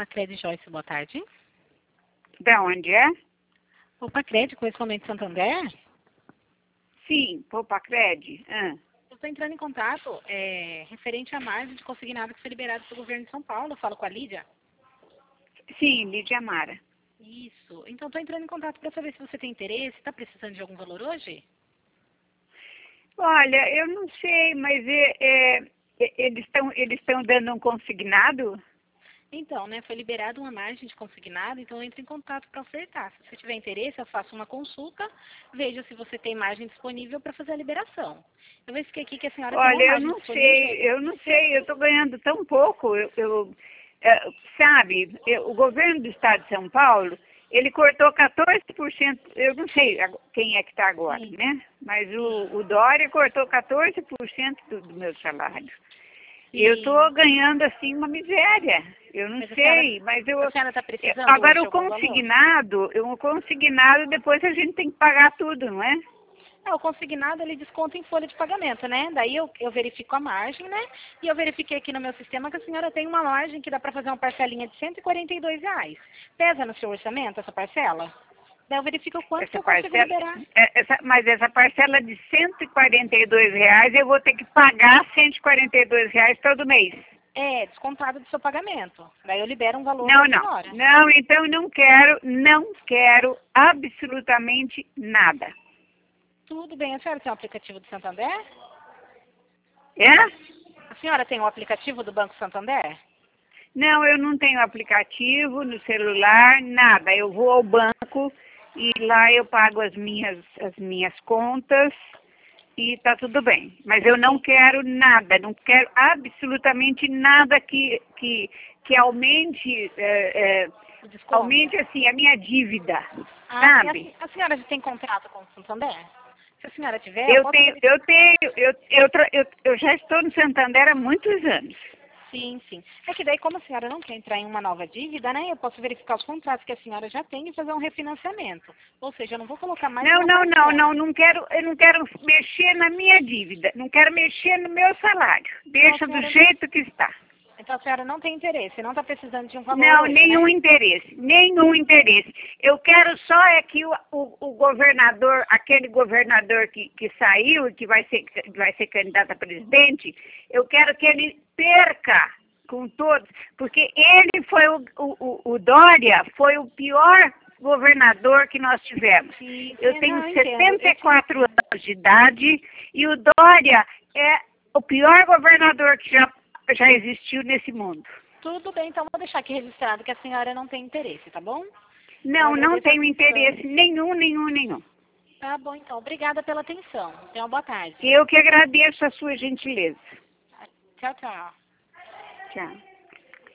Pacred Joyce, boa tarde. Da onde é? O Pacred, correspondente de Santander? Sim, Pacred. Eu estou entrando em contato referente à margem de consignado que foi liberado pelo governo de São Paulo. Eu falo com a Lídia? Sim, Lídia Mara. Isso. Então, estou entrando em contato para saber se você tem interesse. Está precisando de algum valor hoje? Olha, eu não sei, mas eles estão dando um consignado? Então, né, foi liberada uma margem de consignado, então eu entro em contato para ofertar. Se você tiver interesse, eu faço uma consulta, veja se você tem margem disponível para fazer a liberação. Eu verifiquei aqui que a senhora tem uma Olha, eu margem não disponível. sei, eu estou ganhando tão pouco. Sabe, o governo do estado de São Paulo, ele cortou 14%, eu não sei quem é que está agora, Sim. né? Mas o Dória cortou 14% do meu salário. Sim. Eu estou ganhando, assim, uma miséria. Eu não sei, mas eu... A senhora está precisando Agora, hoje de algum valor? o consignado, depois a gente tem que pagar tudo, não é? O consignado, ele desconta em folha de pagamento, né? Daí eu verifico a margem, né? E eu verifiquei aqui no meu sistema que a senhora tem uma margem que dá para fazer uma parcelinha de R$ 142. Pesa no seu orçamento essa parcela? Daí eu verifico o quanto que eu consigo liberar. Mas essa parcela de R$ 142, eu vou ter que pagar R$ 142 todo mês. É, descontado do seu pagamento. Daí eu libero um valor Não, da senhora. não, então não quero absolutamente nada. Tudo bem. A senhora tem o aplicativo do Santander? É? A senhora tem o aplicativo do Banco Santander? Não, eu não tenho aplicativo no celular, nada. Eu vou ao banco e lá eu pago as minhas contas e tá tudo bem. Mas eu não quero nada, não quero absolutamente nada que aumente, aumente assim a minha dívida, sabe? A senhora já tem contrato com o Santander? Se a senhora tiver, eu já estou no Santander há muitos anos. Sim, sim. É que daí, como a senhora não quer entrar em uma nova dívida, né? Eu posso verificar os contratos que a senhora já tem e fazer um refinanciamento. Ou seja, eu não vou colocar mais eu não quero mexer na minha dívida, não quero mexer no meu salário. Deixa do jeito que está. Então a senhora não tem interesse, não está precisando de um valor Não, hoje, nenhum interesse. Eu quero só que o governador, aquele governador que saiu e que vai ser candidato a presidente, eu quero que ele perca com todos, porque ele foi o Dória foi o pior governador que nós tivemos. Sim, eu tenho 74 anos de idade e o Dória é o pior governador que já existiu nesse mundo. Tudo bem, então vou deixar aqui registrado que a senhora não tem interesse, tá bom? Não tenho interesse nenhum. Tá bom, então. Obrigada pela atenção. Tenha uma boa tarde. Eu que agradeço a sua gentileza. Tchau, tchau. Tchau.